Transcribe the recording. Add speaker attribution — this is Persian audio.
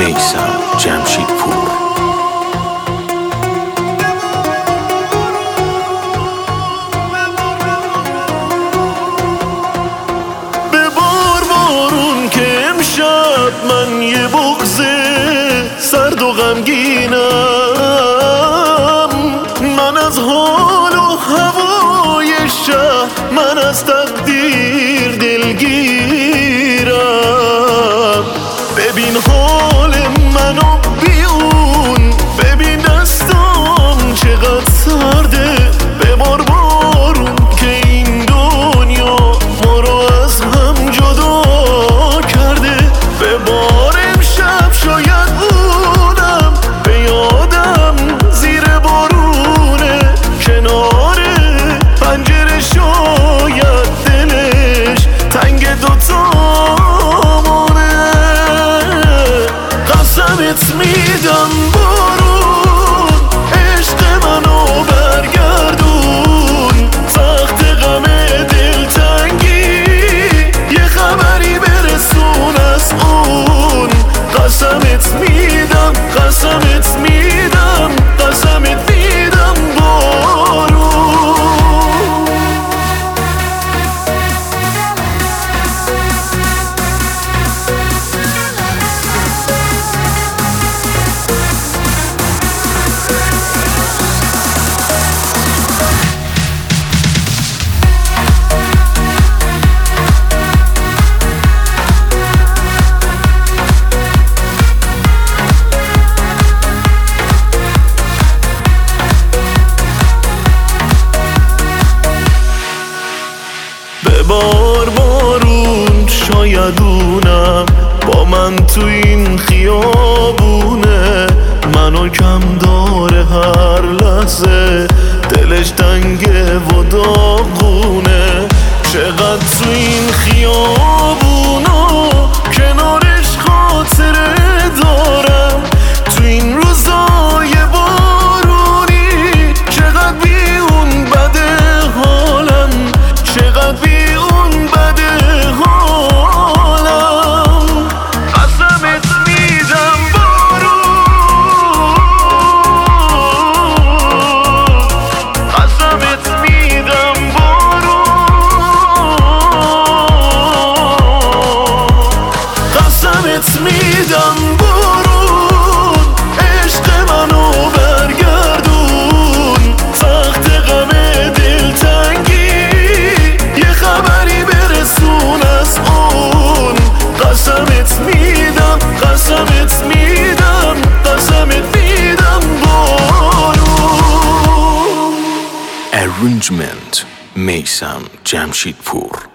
Speaker 1: میثم جمشیدپور.
Speaker 2: ببار بارون که امشب من یه بغض سرد و غمگینم، من از حال و هوای شهر، من از تقدیر دلگیرم. ببین حال منو بیون، ببین دستام چقدر سرده. ببار بارون که این دنیا ما رو از هم جدا کرده. ببار امشب شاید اونم به یادم زیر بارونه، کنار پنجره شاید دلش تنگ دوتامونه. قسمت میدم بارون عشق منو برگردون، سخت غم دلتنگی یه خبری برسون از اون. قسمت میدم، قسمت میدم، قسمت میدم بارون. ببار بارون شاید اونم با من تو این خیابونه، منو کم داره هر لحظه، دلش تنگه و داغونه. چقدر تو این خیابونا کنارش خاطره دارم، تو این روزای بارونی چقدر بی اون بده حالم، چقدر بی اون بده حالم. قسمت میدم بارون، قسمت میدم بارون، قسمت میدم بارون عشق منو برگردون، سخت غم دلتنگی یه خبری برسون از اون. قسمت میدم، قسمت میدم، قسمت میدم بارون.
Speaker 1: Arrangement میثم جمشیدپور.